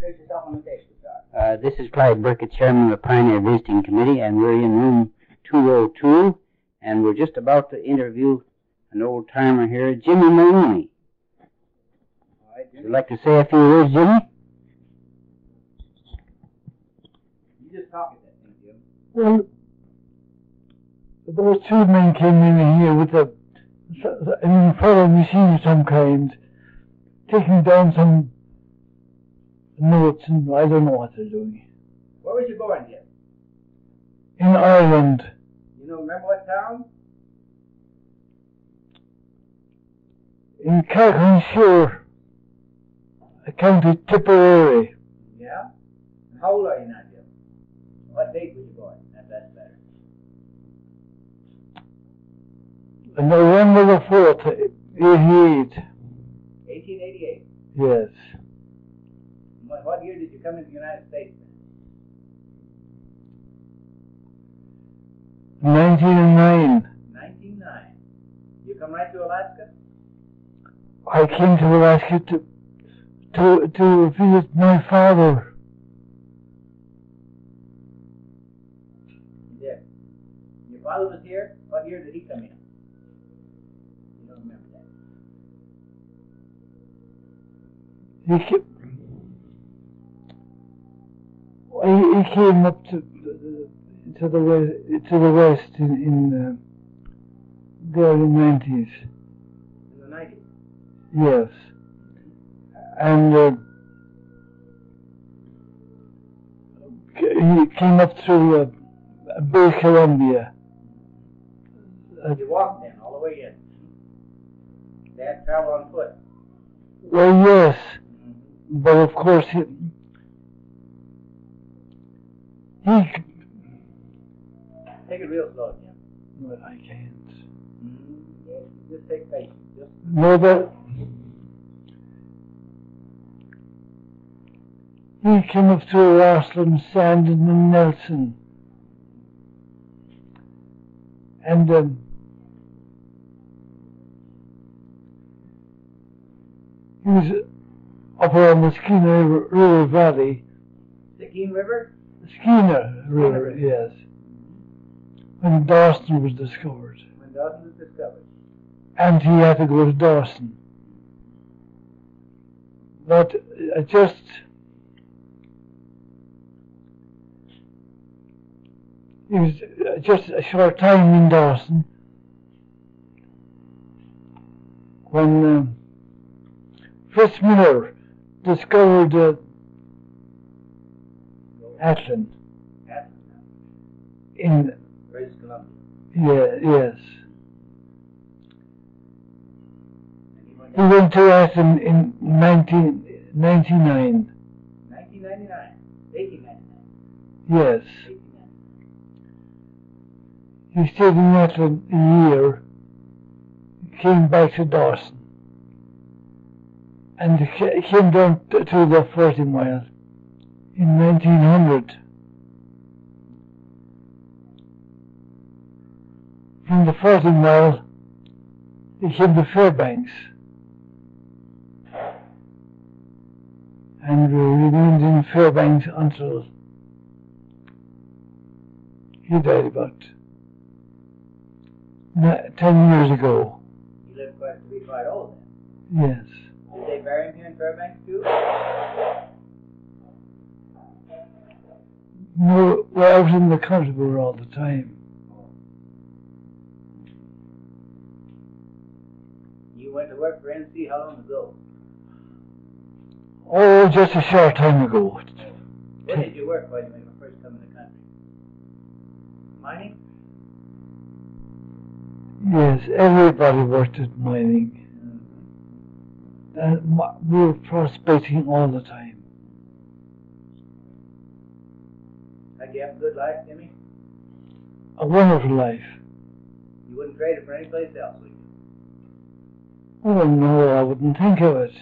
This is Clyde Burkett, Chairman of the Pioneer Visiting Committee, and we're in room 202, and we're just about to interview an old-timer here, Jimmy Maloney. Would you like to say a few words, Jimmy? You just talk at that thing, Jim. Well, those two men came in here with a fellow machine of some kind, taking down some notes, and I don't know what they're doing. Where was you born, Jim? In Ireland. You know, remember what town? In Carrick-on-Suir, County Tipperary. Yeah? And how old are you now, Jim? What date was you born? That's better. November the 4th, 88. 1888? Yes. What year did you come into the United States? 1909. 1909. You come right to Alaska? I came to Alaska to visit my father. You did. Your father was here? What year did he come in? You don't remember that. He came up to the west in the early 90s. In the 90s? Yes. And he came up through Bay Columbia. You walked then, all the way in. They had to travel on foot. Well, yes. But of course, he take it real slow, Jim. Well, I can't. Yes, just take patience. No, but he came up through Rosslyn, Sandon, and Nelson. And he was up around the Skeena River Valley. The Keene River? The Skeena River, yes. When Dawson was discovered. When Dawson was discovered. And he had to go to Dawson. But he was just a short time in Dawson when Fitzmiller discovered Atlin in British Columbia. Yes. He went to Atlin in 1999. 1999? 1899? Yes. 1899. He stayed in Atlin a year, came back to Dawson, and came down to the 40 Mile in 1900. From the 40 Mile, he came to Fairbanks, and remained in Fairbanks until he died about 10 years ago. He lived to be quite old then? Yes. Did they bury him here in Fairbanks too? No, we're out in the country all the time. You went to work for NC how long ago? Oh, just a short time ago. What did you work for when you first come in the country? Mining? Yes, everybody worked at mining. And we were prospecting all the time. Did you have a good life, Jimmy? A wonderful life. You wouldn't trade it for any place else, would you? Oh no, I wouldn't think of it.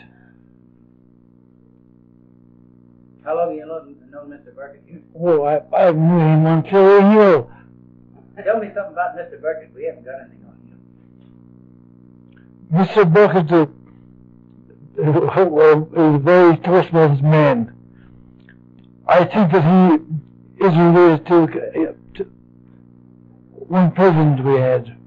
How long have you known Mr. Burkett? Oh, I knew him on Cherry Hill. Tell me something about Mr. Burkett. We haven't got anything on him. Mr. Burkett was a very Toastmasters man. I think that he is related to one president we had.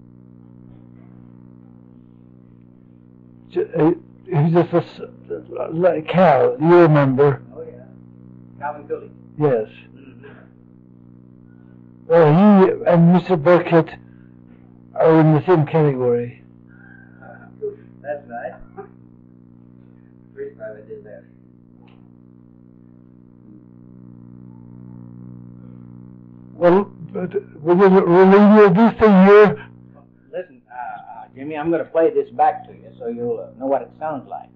He's just like Cal, you remember? Oh, yeah. Calvin Coolidge. Yes. Mm-hmm. Well, he and Mr. Burkett are in the same category. That's nice. First time I did that. Well, we're going to do thing here. Listen, Jimmy, I'm going to play this back to you so you'll know what it sounds like.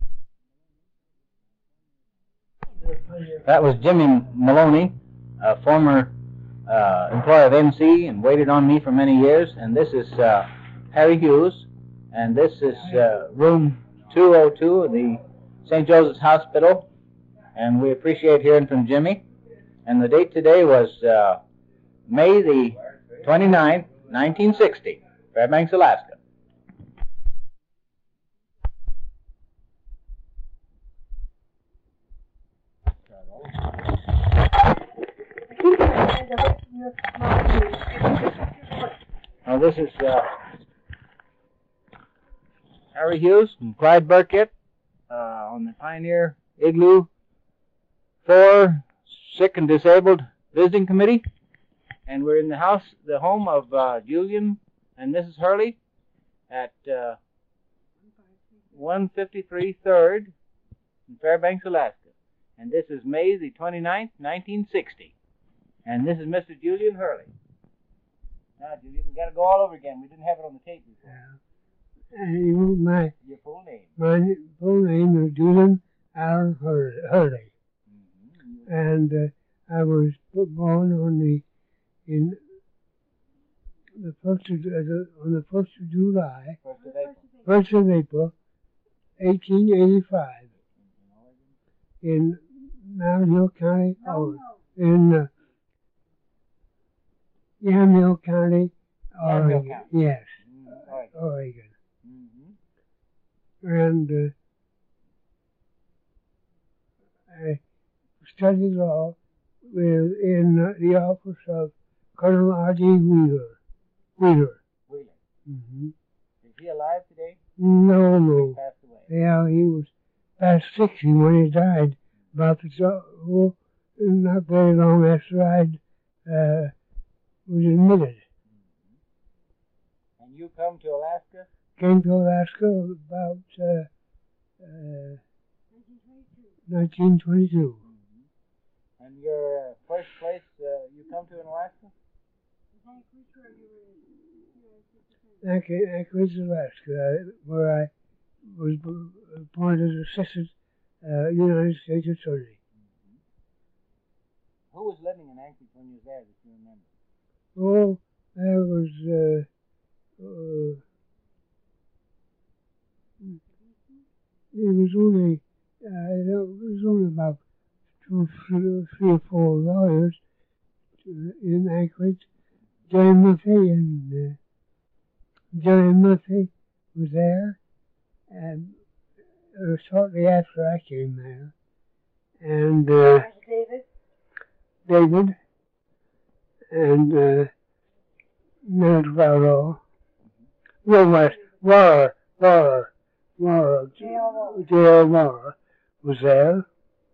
That was Jimmy Maloney, a former employee of MC and waited on me for many years. And this is Harry Hughes, and this is room 202 of the St. Joseph's Hospital. And we appreciate hearing from Jimmy. And the date today was May the 29th, 1960, Fairbanks, Alaska. Now this is Harry Hughes and Clyde Burkett on the Pioneer Igloo 4 Sick and Disabled Visiting Committee. And we're in the home of Julian and Mrs. Hurley at 153 3rd in Fairbanks, Alaska. And this is May the 29th, 1960. And this is Mr. Julian Hurley. Now, Julian, we got to go all over again. We didn't have it on the tape before. Yeah. Your full name. My full name is Julian Allen Hurley. Mm-hmm. And I was born on the first of July, 1st of April, 1885, in Yamhill County, in Yamhill County, Oregon. Yes, Oregon. Mm-hmm. And I studied law in the office of Colonel R.D. Wheeler. Mm-hmm. Is he alive today? No. He passed away. Yeah, he was past 60 when he died. Not very long after I was admitted. And you come to Alaska? Came to Alaska about 1922. Mm-hmm. And your first place you come to in Alaska? Anchorage, Alaska, where I was appointed Assistant United States Attorney. Mm-hmm. Who was living in Anchorage when you were there, if you remember? Oh, there was it was only about 3 or 4 lawyers in Anchorage. Jerry Murphy was there, and it was shortly after I came there. And David, and Ned Varro, Laura J.L. Laura was there.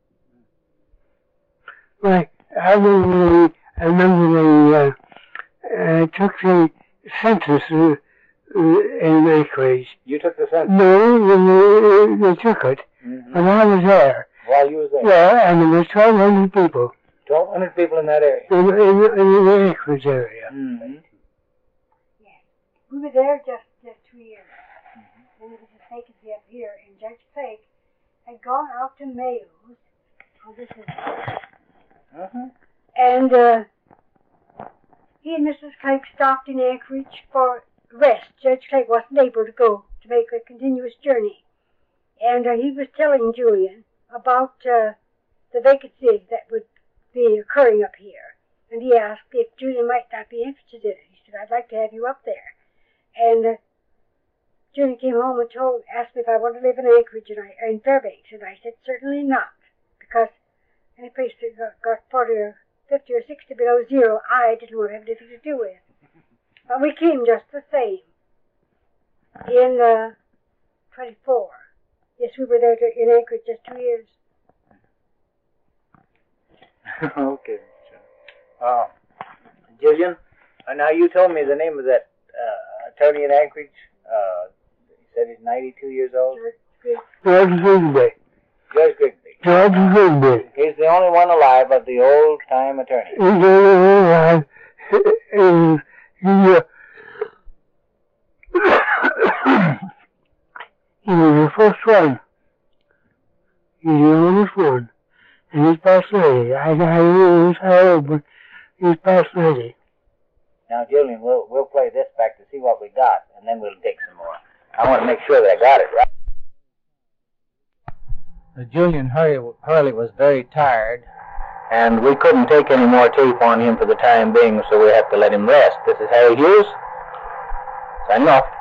Like, I remember they took the census in Anchorage. You took the census? No, they took it, but I was there. While you was there? Yeah, and there was 1,200 people. 1,200 people in that area? In the Anchorage area. Mm-hmm. Yes. We were there just 2 years. Mm-hmm. And there was a vacancy up here, and Judge Flake had gone out to Mayos. Oh, this is... Uh-huh. And he and Mrs. Flake stopped in Anchorage for rest. Judge Flake wasn't able to go to make a continuous journey. And he was telling Julian about the vacancy that would be occurring up here. And he asked if Julian might not be interested in it. He said, I'd like to have you up there. And Julian came home and asked me if I wanted to live in Anchorage in Fairbanks. And I said, certainly not. Because Any place that got 40 or 50 or 60 below zero, I didn't want to have anything to do with. But we came just the same. In 24. Yes, we were there in Anchorage just 2 years. Okay. Jillian, now you told me the name of that attorney in Anchorage. He said he's 92 years old. George Grigsby. George Grigsby. George Grigsby. He's the only one alive of the old-time attorney. He's the only one alive. He was the first one. He's the oldest one. And he's past 30. I don't know how old, but he's past 30. Now, Jillian, we'll play this back to see what we got, and then we'll take some more. I want to make sure that I got it right. Julian Hurley was very tired, and we couldn't take any more tape on him for the time being, so we have to let him rest. This is Harry Hughes, signing off.